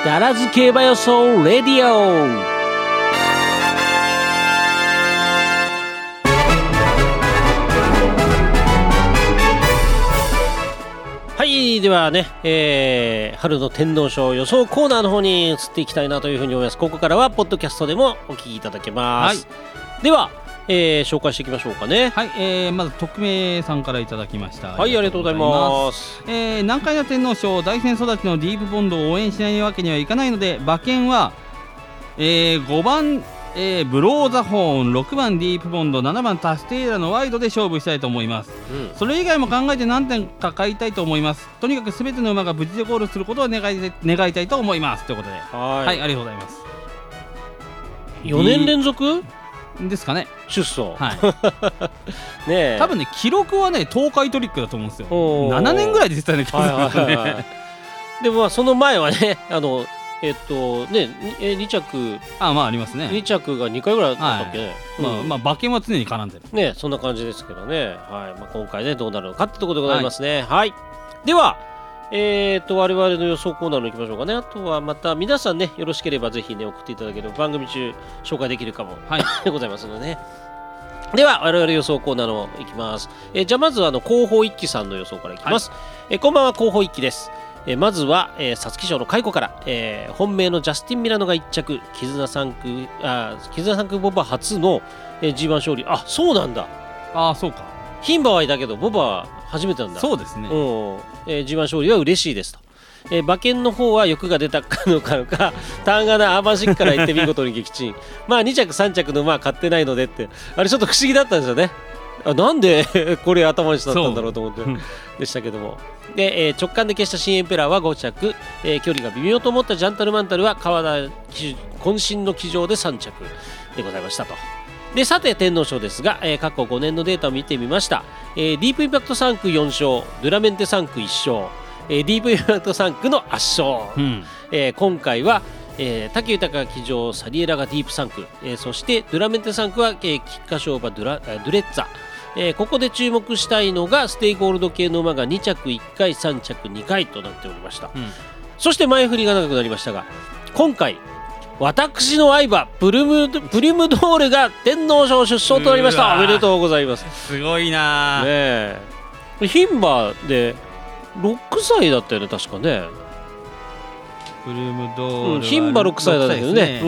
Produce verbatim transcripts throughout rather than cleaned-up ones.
だらず競馬予想レディオ。はい、ではね、えー、春の天皇賞予想コーナーの方に移っていきたいなというふうに思います。ここからはポッドキャストでもお聞きいただけます、はい、では、えー、紹介していきましょうかね。 はい、えー、まず匿名さんからいただきました。 はい、ありがとうございます。 えー、南海の天皇賞大戦育ちのディープボンドを応援しないわけにはいかないので、馬券は、えー、ごばん、えー、ブローザホーン、ろくばんディープボンド、ななばんタステイラのワイドで勝負したいと思います、うん、それ以外も考えて何点か買いたいと思います。とにかく全ての馬が無事でゴールすることを願い、願いたいと思いますということで、はい、はい、ありがとうございます。 よねん連続ですかね、 出走、 はいねえ、 多分ね記録はね東海トリックだと思うんですよ。ななねんぐらいで出てたね、はいはいはいはい、 でもその前はね、あのえっとね、に着、 あ、まあありますね。 に着がにかいぐらいだったっけ、はい、 うん、まあ、まあ馬券は常に絡んでるね、そんな感じですけどね、はい、まあ、今回ねどうなるのかってところでございますね。はい、はい、では、えー、と我々の予想コーナーに行きましょうかね。あとはまた皆さんねよろしければぜひね送っていただければ番組中紹介できるかも、はい、でございますのでね。では我々予想コーナーのいきます。えー、じゃあまずあの広報一揆さんの予想からいきます。はい、えー、こんばんは、広報一揆です。えー、まずは皐月賞の開庫から、えー、本命のジャスティン・ミラノがいっ着、絆さん区あ絆さん区ボバ初の、えー、ジーワン 勝利。あ、そうなんだ。 ああ、そうか。 牝馬はいたけどボバは初めてなんだ。 そうですね、 うん、えー、ジーワン 勝利は嬉しいですと。えー、馬券の方は欲が出たのかのかターンガナアーバンシックから行って見事に撃沈まあに着さん着の馬は買ってないのでって、あれちょっと不思議だったんですよね。あ、なんでこれ頭にしたったんだろうと思ってでしたけども、で、えー、直感で消した新エンペラーはご着、えー、距離が微妙と思ったジャンタルマンタルは川田渾身の騎乗でさん着でございましたと。でさて天皇賞ですが、えー、過去ごねんのデータを見てみました。えー、ディープインパクトさん区よん勝、ドゥラメンテさん区いっ勝、えー、ディープインパクトさん区の圧勝、うん、えー、今回は、えー、武豊騎乗サリエラがディープさん区、えー、そしてドゥラメンテさん区は、えー、菊花賞馬ドゥラ、ドゥレッツァ、えー、ここで注目したいのがステイゴールド系の馬がに着いっかいさん着にかいとなっておりました、うん、そして前振りが長くなりましたが、今回私の相馬プルムプリムドールが天皇賞出走となりました。おめでとうございます。 すごいな、 ね、牝馬でろくさいだったよね確かね。 プルムドールは牝馬ろくさいだったけどね、うん、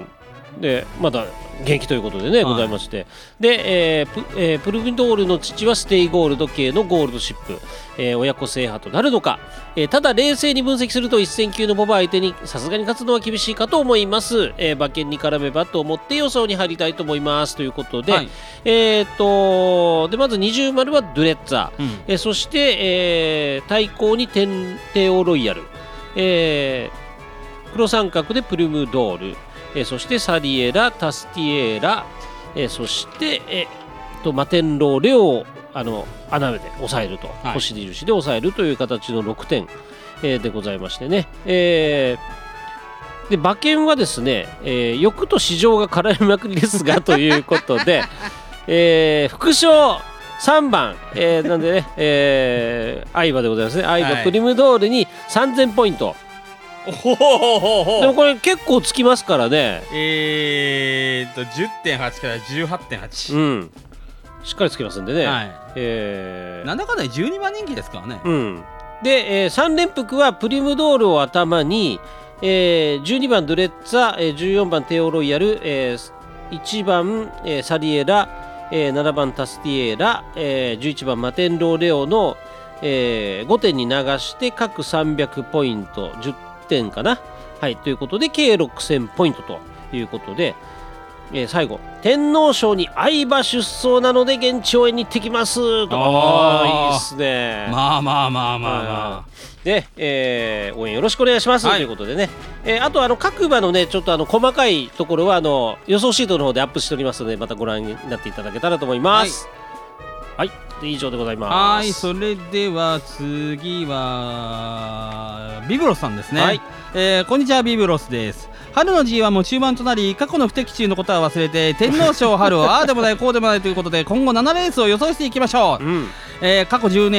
でまだ元気ということでね、はい、ございまして、で、えー プ, えー、プルミドールの父はステイゴールド系のゴールドシップ、えー、親子制覇となるのか、えー、ただ冷静に分析すると一戦級のボバ相手にさすがに勝つのは厳しいかと思います、えー、馬券に絡めばと思って予想に入りたいと思いますということで、はい、えー、とでまずにじゅう丸はドゥレッツァ、うん、えー、そして、えー、対抗にテンテオロイヤル、えー、黒三角でプルムドール、えー、そしてサリエラ、タスティエーラ、えー、そして、えー、とマテンローレをあの穴目で抑えると、はい、星印で抑えるという形のろくてん、えー、でございましてね、えー、で馬券はですね、えー、欲と市場が絡みまくりですがということで、えー、副賞さんばん、えー、なんでね、えー、相場でございますね。相場プリムドールにさんぜんポイント、おほほほほほ、でもこれ結構つきますからね。 えーっと じゅってんはち から じゅうはってんはち、 うん、しっかりつきますんでね、はい、 えー、なんだかんだじゅうにばん人気ですからね、 うん、で、えー、さん連複はプリムドールを頭に、えー、じゅうにばんドゥレッツァ、えー、じゅうよんばんテオロイヤル、えー、いちばん、えー、サリエラ、えー、ななばんタスティエーラ、えー、じゅういちばんマテンローレオの、えー、ごてんに流して各さんびゃくポイントじゅってんかな、はい、ということで計ろくせんポイントということで、えー、最後天皇賞に相馬出走なので現地応援に行ってきますと。ああ、いいっすね。 まあまあまあまあまあ、 で、えー、応援よろしくお願いします、はい、ということでね、えー、あとあの各馬のねちょっとあの細かいところはあの予想シートの方でアップしておりますのでまたご覧になっていただけたらと思います。はい、はい、で以上でございます。 はい、それでは次はビブロスさんですね、はい、えー、こんにちは、ビブロスです。春の ジーワン も中盤となり過去の不的中のことは忘れて天皇賞春をああでもないこうでもないということで今後ななレースを予想していきましょう、うん、えー、過去じゅうねん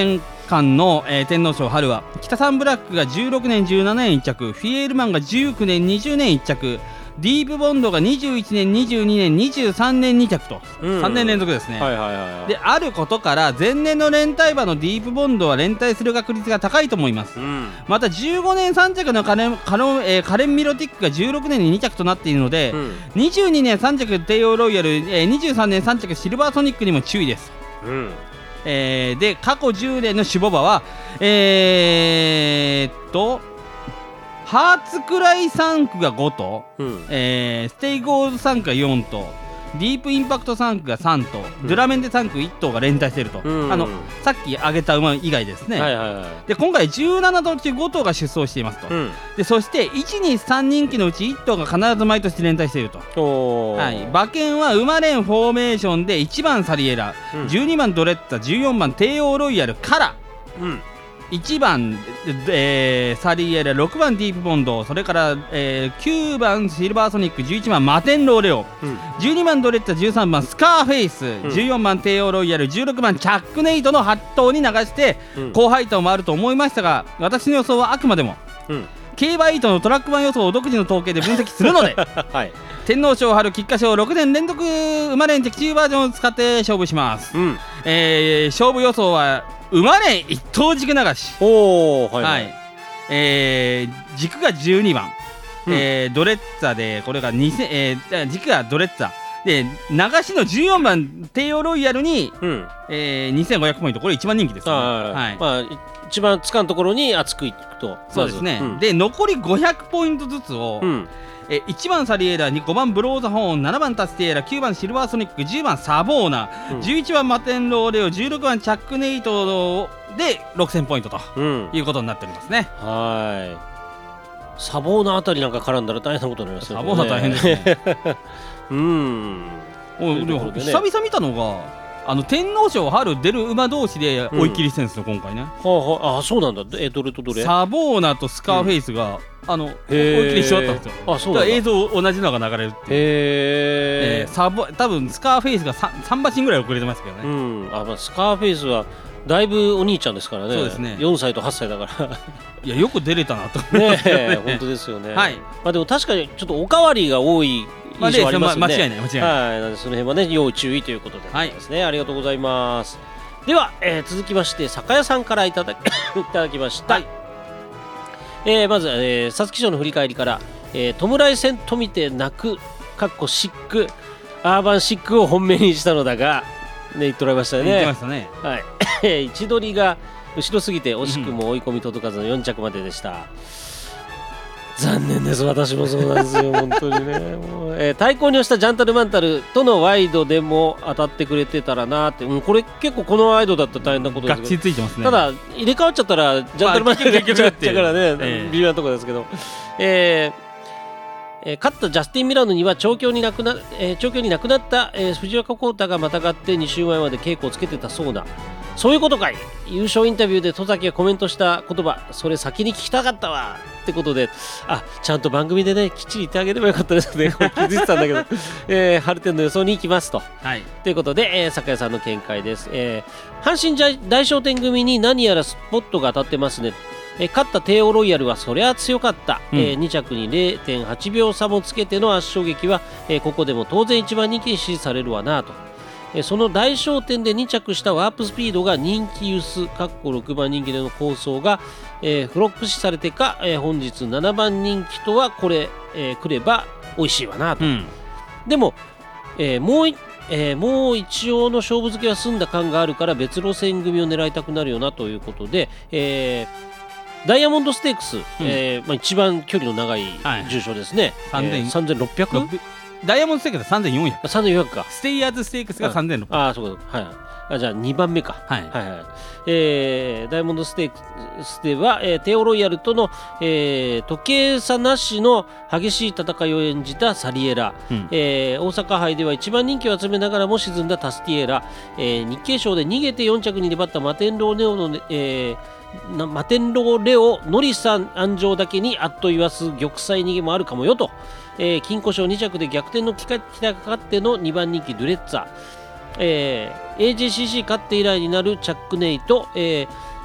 間の、えー天皇賞春は北サンブラックがじゅうろくねんじゅうななねんいっ着、フィエールマンがじゅうきゅうねんにじゅうねんいっ着、ディープボンドがにじゅういちねんにじゅうにねんにじゅうさんねんに着と、 うんさんねん連続ですね、 はいはいはいはい。 であることから前年の連帯馬のディープボンドは連帯する確率が高いと思います。 うんまたじゅうごねんさん着のカレン、カロンえーカレンミロティックがじゅうろくねんにに着となっているので、 うんにじゅうにねんさん着帝王ロイヤル、えーにじゅうさんねんさん着シルバーソニックにも注意です。 うんえーで過去じゅうねんの種牡馬はえー、っとハーツクライさん区がご頭、 うんえーステイゴールドさん区がよん頭、ディープインパクトさん区がさん頭、 うんドゥラメンテさん区いっ頭が連帯していると、 うんあのさっき挙げた馬以外ですね、 はいはいはい。 で今回じゅうなな頭中ご頭が出走していますと、 うんでそしていちにさん人気のうちいっ頭が必ず毎年連帯していると、 おーはい、馬券は馬連フォーメーションでいちばんサリエラ、 うんじゅうにばんドレッツァ、じゅうよんばん帝王ロイヤルからうんいちばん、えーサリエラ、ろくばんディープボンド、それから、えーきゅうばんシルバーソニック、じゅういちばんマテンローレオ、 うんじゅうにばんドレッツァ、じゅうさんばんスカーフェイス、 んじゅうよんばん帝王ロイヤル、じゅうろくばんチャックネイトのはち頭に流してうん高配当もあると思いましたが、私の予想はあくまでもうん競馬イートのトラック版予想を独自の統計で分析するのではい。 天皇賞春菊花賞ろくねん連続馬連的中バージョンを使って勝負します、 うんえー勝負予想は馬連一頭軸流し、 おーはいははいい。 えー軸がじゅうにばん、 うんえードレッツァでこれがにせん、えー軸がドレッツァで流しのじゅうよんばん帝王ロイヤルに、 うんえーにせんごひゃくポイント、これ一番人気ですね。 あはいーまあ一番つかんところに厚くいくと。 そうですね、 まずうんで残りごひゃくポイントずつを、 うんえいちばんサリエラにごばんブローザホーン、ななばんタスティエラ、きゅうばんシルバーソニック、じゅうばんサボーナ、 うんじゅういちばんマテンローレオ、じゅうろくばんチャックネイトでろくせんポイントとうんいうことになっておりますね。 はい。サボーナあたりなんか絡んだら大変なことになりますよね。 サボーナ大変ですね。 うん。 おいでもというところでね久々見たのがあの天皇賞春出る馬同士で追い切りしてるんですよ、今回ね。 はあはあ、あそうなんだ。えどれとどれ？ サボーナとスカーフェイスが、あの追いへー切りしちゃったんですよ。 あそうなんだ。へだから映像同じのが流れるっていう。ええー、。サボ多分スカーフェイスが 3, 3馬身ぐらい遅れてますけどうね。 ん。あまあスカーフェイスはだいぶお兄ちゃんですからね。 そうですねよんさいとはっさいだから。 いやよく出れたなと思いまねすよえ本当ですよね。 はい。 まあでも確かにちょっとおかわりが多いまあ印象ありますよね。 まあ間違いない間違いない。 はい、なのでその辺はね要注意ということでございますね、ありがとうございます。では、えー続きまして酒屋さんからいただきいただきました、 はいえーまず、えー、皐月賞の振り返りから「えー、弔い戦とみて泣く」かっこシックアーバンシックを本命にしたのだが、ね、言っておられましたよ言ってまね。 したね。 はい、位置取りが後ろすぎて惜しくも追い込み届かずのよん着まででした。残念です、私もそうなんですよ本当にねもう、えー対抗に押したジャンタルマンタルとのワイドでも当たってくれてたらなって、うん、これ結構このワイドだったら大変なことでがっすけど、 ちりついてますね。 ただ入れ替わっちゃったらジャンタルマンタルがまあ結局っちゃうからね、 ええ微妙なところですけど、えーえー勝ったジャスティン・ミラノには調教になくな、えー調教になくなった、えー藤岡浩太がまたがってに週前まで稽古をつけてたそうだ。そういうことかい。優勝インタビューで戸崎がコメントした言葉、それ先に聞きたかったわってことで、あちゃんと番組でねきっちり言ってあげればよかったですね。これ気づいてたんだけど、えー、春天の予想に行きますと。 はい。 ということで、えー、酒屋さんの見解です、えー阪神大大商店組に何やらスポットが当たってますね。えー勝った帝王ロイヤルはそりゃ強かった、 うんえーに着に れいてんはちびょう差もつけての圧勝劇は、えーここでも当然一番人気に支持されるわなと。えーその大商店でに着したワープスピードが人気薄かっころくばん人気での構想が、えーフロップ視されてか、えー本日ななばん人気とはこれ、えー来れば美味しいわなと。 うん。 でも、えーもういえーもう一応の勝負付けは済んだ感があるから別路線組を狙いたくなるよなということで、えーダイヤモンドステークス、えーまあ、一番距離の長いはい重賞ですね、 さんぜんえーさんぜんろっぴゃく？ ダイヤモンドステークスはさんぜんよんひゃく、 さんぜんよんひゃくか。 ステイヤーズステークスがさんぜんろっぴゃく。 ああそうか、はいあじゃあにばんめか。 はい。 はいはいえーダイヤモンドステークスでは、えーテオロイヤルとの、えー時計差なしの激しい戦いを演じたサリエラ、 うんえー大阪杯では一番人気を集めながらも沈んだタスティエラ、えー日経賞で逃げてよん着に粘ったマテンローネオの、ねえーなマテンローレオノリさん安城だけにあっと言わす玉砕逃げもあるかもよと、えー金庫賞に着で逆転の期待がかかってのにばん人気ドゥレッツァ、えーエージェーシーシー 勝って以来になるチャックネイト、えー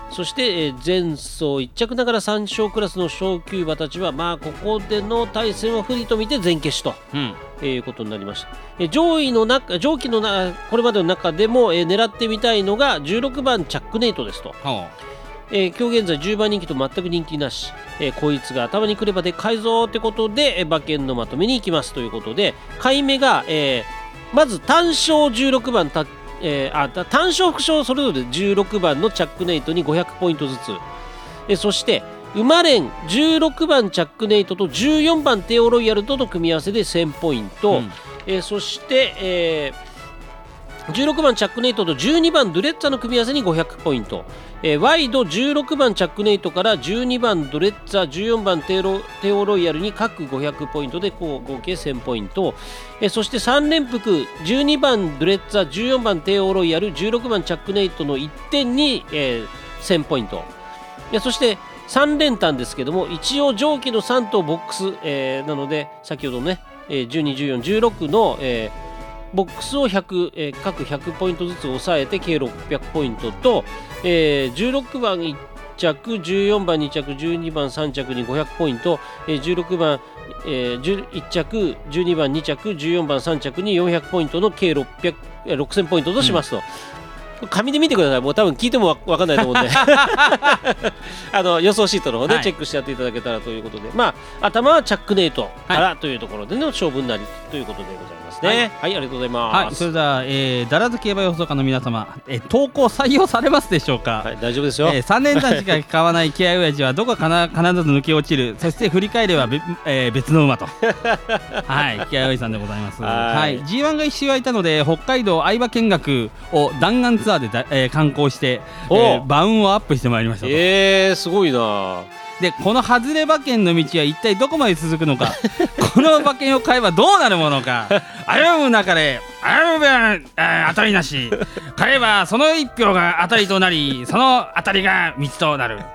そして、えー、前走いっ着ながらさん勝クラスの昇級馬たちは、まあ、ここでの対戦は不利と見て前消しと、うんえー、いうことになりました。えー、上位の中上記のなこれまでの中でも、えー、狙ってみたいのがじゅうろくばんチャックネイトですと。えー、今日現在じゅうばん人気と全く人気なし、えー、こいつが頭にくればでかいぞってことで、えー、馬券のまとめに行きますということで、買い目が、えー、まず単勝じゅうろくばんたえー、あ単勝副賞それぞれじゅうろくばんのチャックネイトにごひゃくポイントずつ、えー、そして馬連じゅうろくばんチャックネイトとじゅうよんばんテオロイヤルとの組み合わせでせんポイント、うんえー、そして、えー、じゅうろくばんチャックネイトとじゅうにばんドゥレッツァの組み合わせにごひゃくポイント、えー、ワイドじゅうろくばんチャックネイトからじゅうにばんドゥレッツァじゅうよんばんテオロ、テオロイヤルに各ごひゃくポイントでこう合計せんポイント、えー、そしてさん連複じゅうにばんドゥレッツァじゅうよんばんテオロイヤルじゅうろくばんチャックネイトのいってんに、えー、せんポイント、いやそしてさん連単ですけども一応上記のさん頭ボックス、えー、なので先ほどのね、えー、じゅうに、じゅうよん、じゅうろくの、えーボックスをひゃく、えー、各ひゃくポイントずつ抑えて計ろっぴゃくポイントと、えー、じゅうろくばんいっ着じゅうよんばんに着じゅうにばんさん着にごひゃくポイント、えー、じゅうろくばん、えー、いっ着じゅうにばんに着じゅうよんばんさん着によんひゃくポイントの計ろっぴゃく、えー、ろくせんポイントとしますと、うん紙で見てください。もう多分聞いても分かんないと思うんであの予想シートの方で、ねはい、チェックしてやっていただけたらということで、まあ頭はチャックネイトからというところでの勝負になりということでございますね。はい、はい、ありがとうございます。はい、それでは、えー、ダラズ競馬予想家の皆様、えー、投稿採用されますでしょうか。 はい、大丈夫ですよ。 えー、さん連単しか買わない気合親父はどこかな必ず抜け落ちる。そして振り返ればべ、えー、別の馬とはい気合親父さんでございます。はいはい、ジーワン が一周空いたので北海道相場見学を弾丸ツアーでだ、えー、観光して、えー、馬運をアップしてまいりましたと。 えー、すごいな。 でこの外れ馬券の道は一体どこまで続くのかこの馬券を買えばどうなるものか危む中で危ぶ当たりなし買えばその一票が当たりとなりその当たりが道となる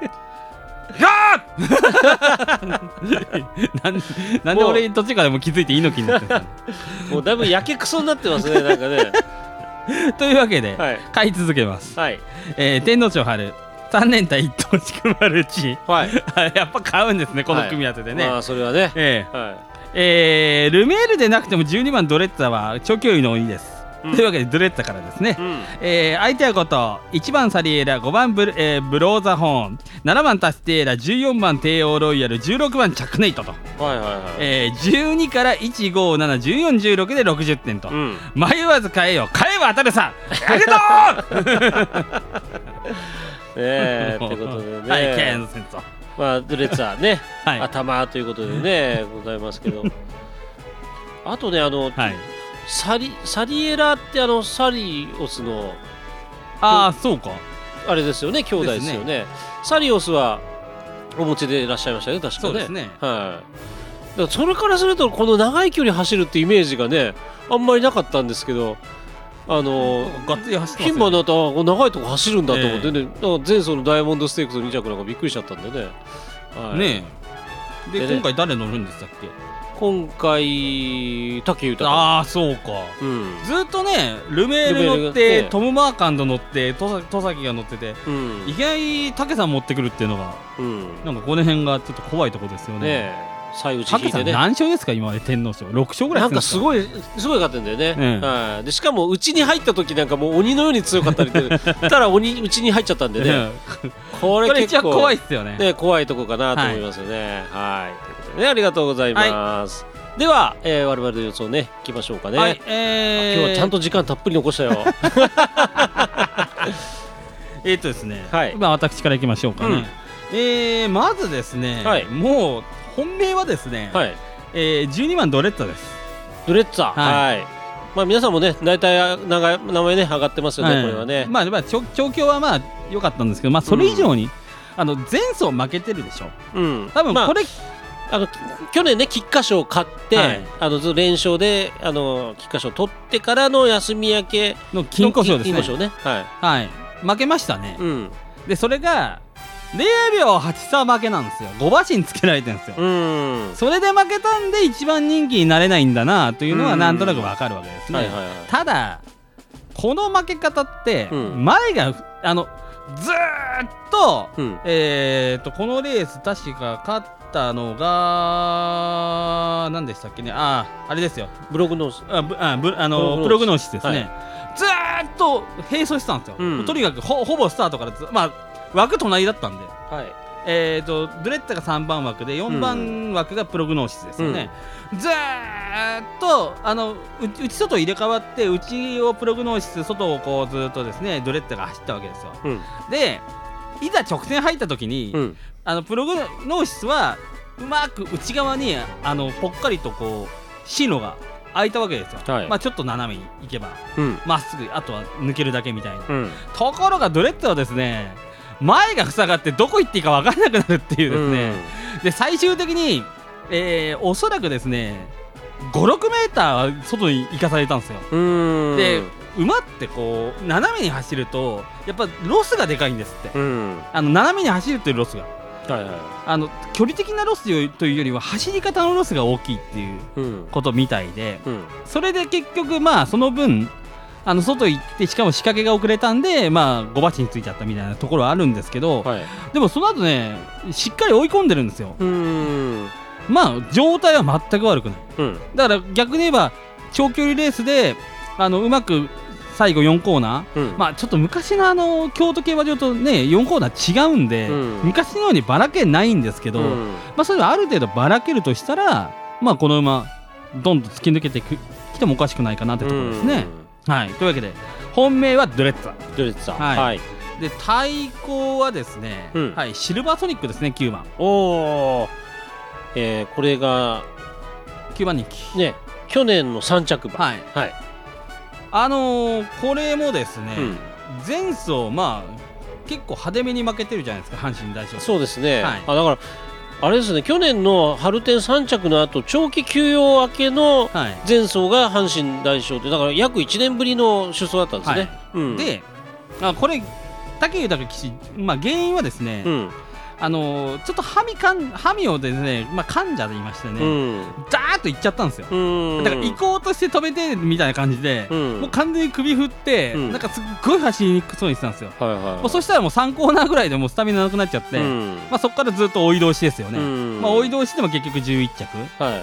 なんなんで俺途中からもう気づいて猪木になってるもうだいぶやけくそになってますねなんかねというわけで、はい、買い続けます、はいえー、天皇賞春さん連単一等地区マルチ、はい、やっぱ買うんですねこの組み合わせでね、はい、まあそれはね、 えーはいえー、ルメールでなくてもじゅうにばんドレッツァは長距離の鬼です、うん、というわけでドレッツァからですね、うんえー、相手はこといちばんサリエラごばん ブ, えー、ブローザホーンななばんタステーラじゅうよんばん帝王ロイヤルじゅうろくばんチャックネイトと、はいはいはいえー、じゅうにからいち、ご、なな、じゅうよん、じゅうろくでろくじゅってんと、うん、迷わず買えよ買えば当たるさありがとうねえということでね、 はい、ケアの戦争まあドレッツァね、はい、頭ということでねございますけどあとねあの、はい、サリサリエラってあのサリオスのああそうかあれですよね兄弟ですよ ね, ねサリオスはお持ちでいらっしゃいましたね確かねそうですねはい、だからそれからするとこの長い距離走るってイメージがねあんまりなかったんですけどあの牝馬だと長いとこ走るんだと思ってね、えー、前走のダイヤモンドステークスのに着なんかびっくりしちゃったんでね、 はい、ねえ で, で、ね、今回誰乗るんでしたっけ今回武豊ああそうか、うん、ずっとねルメール乗って、ね、トム・マーカンド乗って戸崎が乗ってて、うん、意外武さん持ってくるっていうのが、うん、なんかこの辺がちょっと怖いところですよねね最打ち引いてね何勝ですか今まで天皇賞ろく勝ぐらいなんかすごいすごい勝ってんだよね、うんはい、でしかもうちに入った時なんかもう鬼のように強かったりたら鬼うちに入っちゃったんでねこれ結構怖いっすよね、 ね怖いとこかなと思いますよねはい、はい、ということでねありがとうございます、はい、では、えー、我々の予想ねいきましょうかね、はいえー、今日はちゃんと時間たっぷり残したよえっとですね、はい、まあ私からいきましょうかね、うんえー、まずですね、はい、もう本命はですね、はいえー、じゅうにばんドレッツァですドレッツァはい、はいまあ、皆さんもね大体名前ね上がってますよね、はい、これはねまあ、まあ、調教はまあ良かったんですけど、まあ、それ以上に、うん、あの前走負けてるでしょ、うん、多分これ、まあ、あの去年ね菊花賞を勝って、はい、あのずっと連勝であの菊花賞を取ってからの休み明けの金庫賞ですね金庫賞ね、はいはい、負けましたね、うん、でそれがぜろびょうはち差負けなんですよご馬身つけられてるんですようんそれで負けたんで一番人気になれないんだなというのはなんとなく分かるわけですね、はいはいはい、ただこの負け方って、うん、前があのずーっと、 うん、 えーとこのレース確か勝ったのが何でしたっけね。あああれですよ、 ブログノースあぶあぶあのプログノーシスですね、はい、ずーっと並走してたんですよ、うん、とにかく ほ, ほぼスタートからず、まあ、枠隣だったんで、はい、えーとドレッツァがさんばん枠でよんばん枠がプログノーシスですよね、うん、ずーっとあの内外入れ替わって内をプログノーシス外をこうずっとですねドレッツァが走ったわけですよ、うん、でいざ直線入った時に、うん、あのプログノーシスはうまく内側にあのぽっかりとこう進路が開いたわけですよ、はい、まあ、ちょっと斜めに行けばま、うん、っすぐあとは抜けるだけみたいな、うん、ところがドレッツァはですね前が塞がってどこ行っていいか分からなくなるっていうですね、うん、で最終的に、えー、おそらくですねご、ろくメーター外に行かされたんですよ。で馬ってこう斜めに走るとやっぱロスがでかいんですって、うん、あの斜めに走るというロスが、はいはい、あの距離的なロスというよりは走り方のロスが大きいっていうことみたいで、うん、それで結局まあその分あの外行ってしかも仕掛けが遅れたんでまあごばちについちゃったみたいなところはあるんですけど、はい、でもその後ねしっかり追い込んでるんですよ。うーんまあ状態は全く悪くない、うん、だから逆に言えば長距離レースであのうまく最後よんコーナー、うん、まあちょっと昔のあの京都競馬場とねよんコーナー違うんで、うん、昔のようにばらけないんですけど、うん、まあそれはある程度ばらけるとしたらまあこの馬どんどん突き抜けてきてもおかしくないかなってところですね、うん、はい。というわけで本命はドレッツァドレッツァ、 はい、はい、で対抗はですね、うん、はい、シルバーソニックですねきゅうばん。 おー、えー、これがきゅうばん人気ね、去年のさん着馬、はい、はい、 あのー、これもですね、うん、前走まあ結構派手めに負けてるじゃないですか阪神大賞。 そうですね、はい、あだからあれですね、去年の春天さん着の後長期休養明けの前走が阪神大賞でだから約いちねんぶりの出走だったんですね、はい、うん、であこれ武豊騎手、まあ、原因はですね、うん、あのー、ちょっとハミかんハミをですね、まあ、患者で言いましてね、うん、ザーッといっちゃったんですよ。うんだから行こうとして止めてみたいな感じで、うん、もう完全に首振って、うん、なんかすっごい走りにくそうにしてたんですよ、はいはいはい、もうそしたらもうさんコーナーぐらいでもうスタミナなくなっちゃって、うん、まあ、そこからずっと追い通しですよね、うん、まあ、追い通しでも結局じゅういっ着、はい、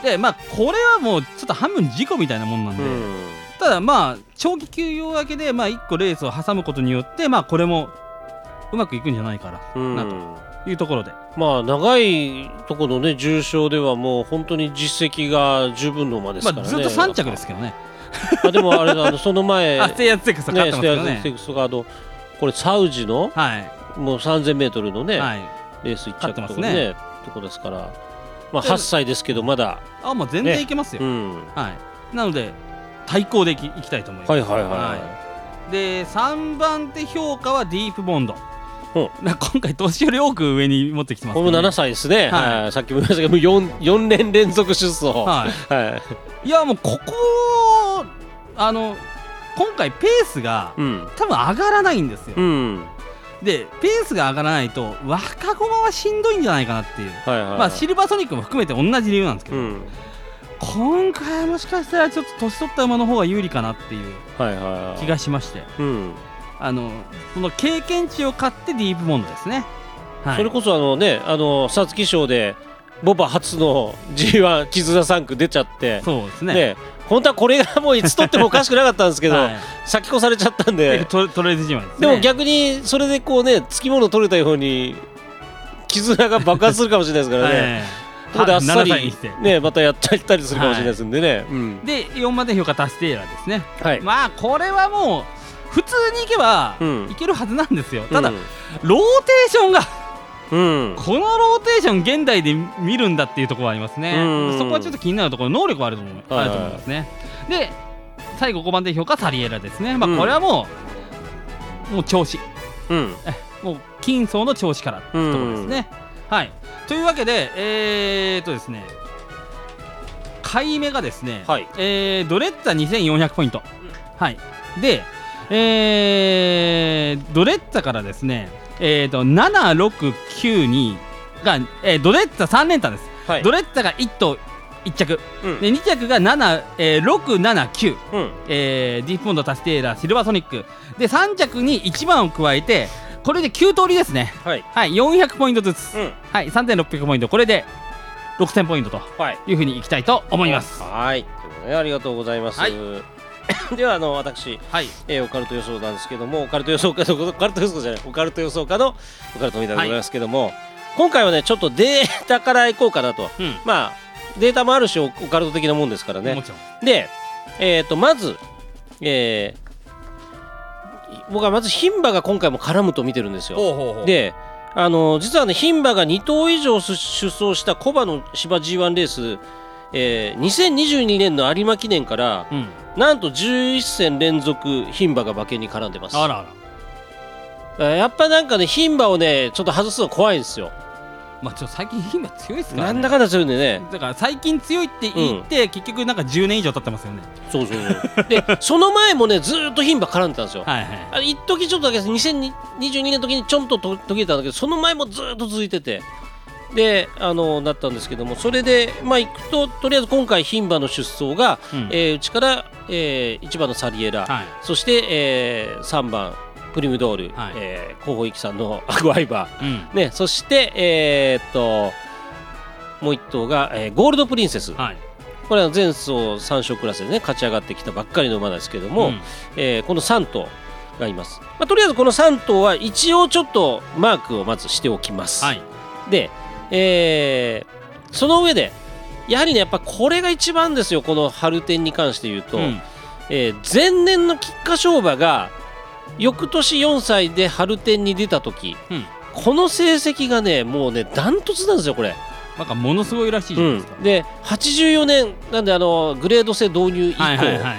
でまあこれはもうちょっと半分事故みたいなもんなんで、うん、ただまあ長期休養明けでまあいっこレースを挟むことによってまあこれもうまくいくんじゃないかな、うん、なというところで、 まあ長いところのね重賞ではもう本当に実績が十分の馬ですからね、 まあ、ずっとさん着ですけどねあでもあれあのその前あステイアツテックスが勝ってますけどね、 ステイアツテックスとかあのこれサウジの、はい、もう さんぜんメートル のね、はい、レースいっ着とかねねとこですから、まあ、はっさいですけどまだあもう全然いけますよ、ね、うん、はい、なので対抗でいき、いきたいと思います。はいはいはい、はい、でさんばん手評価はディープボンド、うん、今回年寄り多く上に持ってきてます、ね、 これもななさいですね、はいはい、さっきも言いましたけど 4, よんねん連続出走、はいはい、いやもうここあの今回ペースが、うん、多分上がらないんですよ、うん、でペースが上がらないと若駒はしんどいんじゃないかなっていう、はいはいはい、まあ、シルバーソニックも含めて同じ理由なんですけど、うん、今回はもしかしたらちょっと年取った馬の方が有利かなっていう気がしまして、はいはいはい、うん、あのその経験値を買ってディープボンドですね、 はい、それこそあのねあの皐月賞でボバ初の ジーワン 絆さん区出ちゃって、 そうですね、ね本当はこれがもういつ取ってもおかしくなかったんですけど、はい、先越されちゃったんで取れずじまいですね。 でも逆にそれでこうねつきもの取れたように絆が爆発するかもしれないですからね、はい、ここであっさり、ね、またやっちゃったりするかもしれないですんでね、はい、うん、 でよんばん手評価タステーラですね、はい、まあこれはもう普通にいけばいけるはずなんですよ、うん、ただ、うん、ローテーションがうん、このローテーション現代で見るんだっていうところはありますね、うん、そこはちょっと気になるところ能力はあると思う、はいはい、あると思いますね。で最後ごばん手評価サリエラですね、まあ、これはもう、うん、もう調子、うん、えもう金層の調子からっていうところですね、うん、はい。というわけでえー、っとですね買い目がですね、はい、えー、ドレッツァにせんよんひゃくポイント、うん、はい。で、えー、ドレッツァからですねえー、とななろくきゅうにが、えー、ドレッツァさん連単です、はい、ドレッツァがいち頭いっ着、うん、でに着がなな、えー、ろくななきゅう、うん、えー、ディープボンドタステーラシルバーソニックでさん着にいちばんを加えてこれできゅう通りですね。 はいはい、よんひゃくポイントずつ、 うんはい、さんぜんろっぴゃくポイント、これでろくせんポイントとはいいうふうにいきたいと思います。 はいということでね、ありがとうございます、 はいではあの私、 はい、 えーオカルト予想なんですけども、オカルト予想家のオカルト予想じゃないオカルト予想家のオカルトみたいでございますけども、今回はねちょっとデータからいこうかなと、 うん、 まあデータもあるしオカルト的なもんですからね。 もちろん。 で、えー、とまず、えー僕はまず牝馬が今回も絡むと見てるんですよ。 ほうほうほう。 であの実はね牝馬がに頭以上出走したコバの芝 ジーワン レース、えーにせんにじゅうにねんの有馬記念から、 うん、 なんとじゅういっ戦連続牝馬が馬券に絡んでます。 あらあらやっぱなんかね牝馬をねちょっと外すの怖いんですよ。 まあちょっと最近牝馬強いですからね。 なんだかんだ強いんでね。 だから最近強いって言って、うん、結局なんかじゅうねん以上経ってますよね。 そうそうそうでその前もねずーっと牝馬絡んでたんですよ。 はいはい、 あ一時ちょっとだけにせんにじゅうにねんの時にちょんと途切れたんだけど、その前もずーっと続いててであのなったんですけども、それでまあ行くととりあえず今回牝馬の出走が、うんえー、うちから、えー、いちばんのサリエラ、はい、そして、えー、さんばんプリムドール、はいえー、広報一さんのアグアイバー、うんね、そして、えー、っともう一頭が、えー、ゴールドプリンセス、はい、これは前走さん勝クラスでね勝ち上がってきたばっかりの馬ですけども、うんえー、このさん頭がいます、まあ、とりあえずこのさん頭は一応ちょっとマークをまずしておきます、はい、で、えー、その上でやはりねやっぱこれが一番ですよ。この春天に関して言うと、うんえー、前年の菊花賞馬が翌年よんさいで春天に出た時、うん、この成績がねもうねダントツなんですよこれ。 なんかものすごいらしいじゃないですか、 うん、ではちじゅうよねんなんであのグレード制導入以降、はいはいはいはい、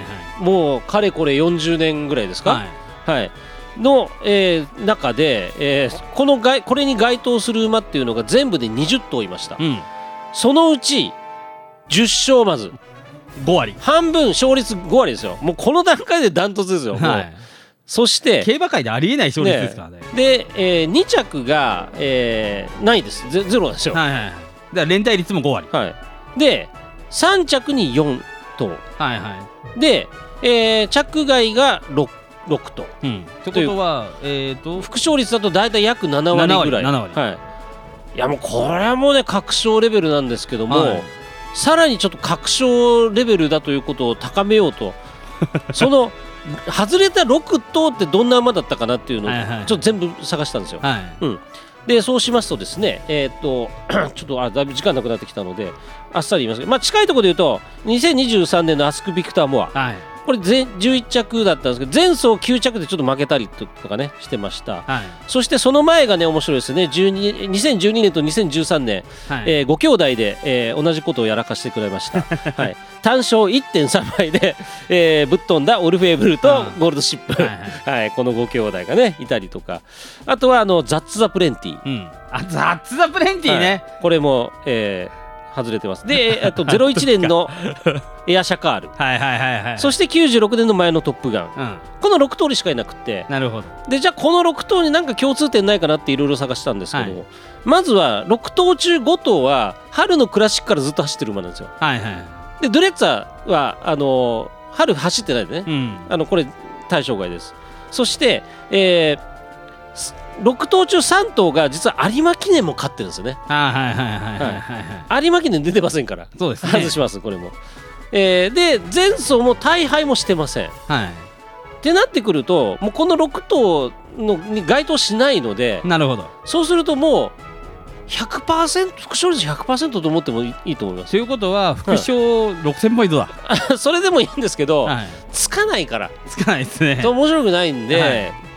もうかれこれよんじゅうねんぐらいですか、はいはい、の、えー、中で、えー、このがこれに該当する馬っていうのが全部でにじゅっ頭いました、うん、そのうちじゅっ勝まずご割半分勝率ご割ですよ。もうこの段階でダントツですよ、はい、そして競馬界でありえない勝率ですからね。 で、えー、に着が、えー、ないです。ゼゼロなんですよ。 はいはい、だから連帯率もご割、 はい、でさん着によん頭、はいはい、で、えー、着外が 6, 6頭、 うん、ってことは、えー、と副勝率だと大体約なな割ぐらい。 なな割、 はい、いやもうこれはもうね確勝レベルなんですけども、はい、さらにちょっと確勝レベルだということを高めようとその外れたろく頭ってどんな馬だったかなっていうのをちょっと全部探したんですよ、はいうん、でそうしますとですねえー、っとちょっとあだいぶ時間なくなってきたのであっさり言いますけど、まあ、近いところで言うとにせんにじゅうさんねんのアスク・ビクター・モア、はい、これじゅういっ着だったんですけど前走きゅう着でちょっと負けたりとかねしてました、はい、そしてその前がね面白いですねじゅうににせんじゅうにねんとにせんじゅうさんねん、はいえー、ご兄弟で、えー、同じことをやらかしてくれました、はい、単勝 いってんさん 倍で、えー、ぶっ飛んだオルフェーブルとゴールドシップ、はいはいはい、このご兄弟がねいたりとか、あとはあのザッツ・ザ・プレンティ、うん、 あザッツ・ザ・プレンティね、 はい、これも、えー外れてます。で、あとゼロいちねんのエアシャカールはいはいはい、はい、そしてきゅうじゅうろくねんの前のトップガン、うん、このろく頭しかいなくて、 なるほど。 でじゃあこのろく頭に何か共通点ないかなっていろいろ探したんですけど、はい、まずはろく頭中ご頭は春のクラシックからずっと走ってる馬なんですよ、はいはい、でドレッツァーはあのー、春走ってないでね、うん、あのこれ対象外です。そして、えーろく頭中さん頭が実は有馬記念も勝ってるんですよね。有馬記念出てませんから、そうですね、外しますこれも、えー、で前走も大敗もしてません、はい、ってなってくるともうこのろく頭のに該当しないので、 なるほど、 そうするともう ひゃくパーセント 副勝率 ひゃくパーセント と思ってもいいと思います。 ということは副賞ろくせんポイントだ、 はい、それでもいいんですけど、はい、つかないからつかないですねと面白くないんで、はい、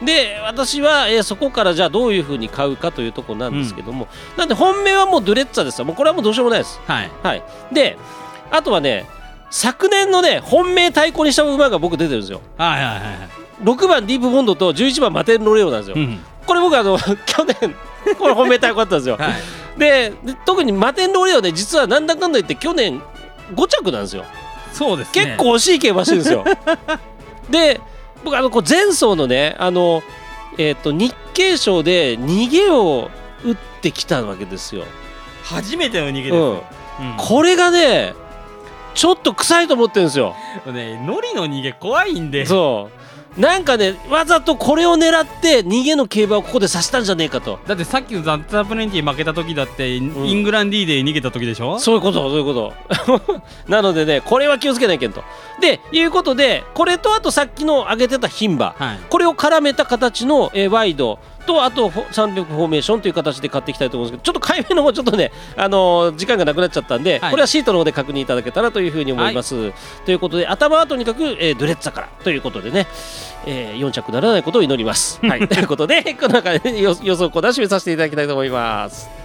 で私は、えー、そこからじゃあどういうふうに買うかというところなんですけども、うん、なんで本命はもうドレッツァですよ。もうこれはもうどうしようもないです、はいはい、であとはね昨年のね本命対抗にした馬が僕出てるんですよ、はいはいはい、ろくばんディープボンドとじゅういちばんマテンロレオなんですよ、うん、これ僕あの去年これ本命対抗だったんですよ、はい、で, で特にマテンロレオね実はなんだかんだ言って去年ご着なんですよ。 そうですね、 結構惜しい競馬してるんですよで僕あのこう前走のねあの、えー、と日経賞で逃げを打ってきたわけですよ。 初めての逃げです、うんうん、 これがねちょっと臭いと思ってるんですよ。 ね、ノリの逃げ怖いんで。 そなんかねわざとこれを狙って逃げの競馬をここで刺したんじゃねえかと。 だってさっきのザッツアップレンティ負けた時だって、うん、イングランディーで逃げた時でしょ。 そういうことそういうことなのでねこれは気をつけないけんと。でいうことでこれとあとさっきの上げてた牝馬、はい、これを絡めた形の、えー、ワイドとあとさんびゃくフォーメーションという形で買っていきたいと思うんですけど、ちょっと買い目の方ちょっとね、あのー、時間がなくなっちゃったんで、はい、これはシートの方で確認いただけたらというふうに思います、はい、ということで頭はとにかく、えー、ドレッツァからということでね、えー、よん着ならないことを祈りますはいということでこの中で予想コーナー締めさせていただきたいと思います。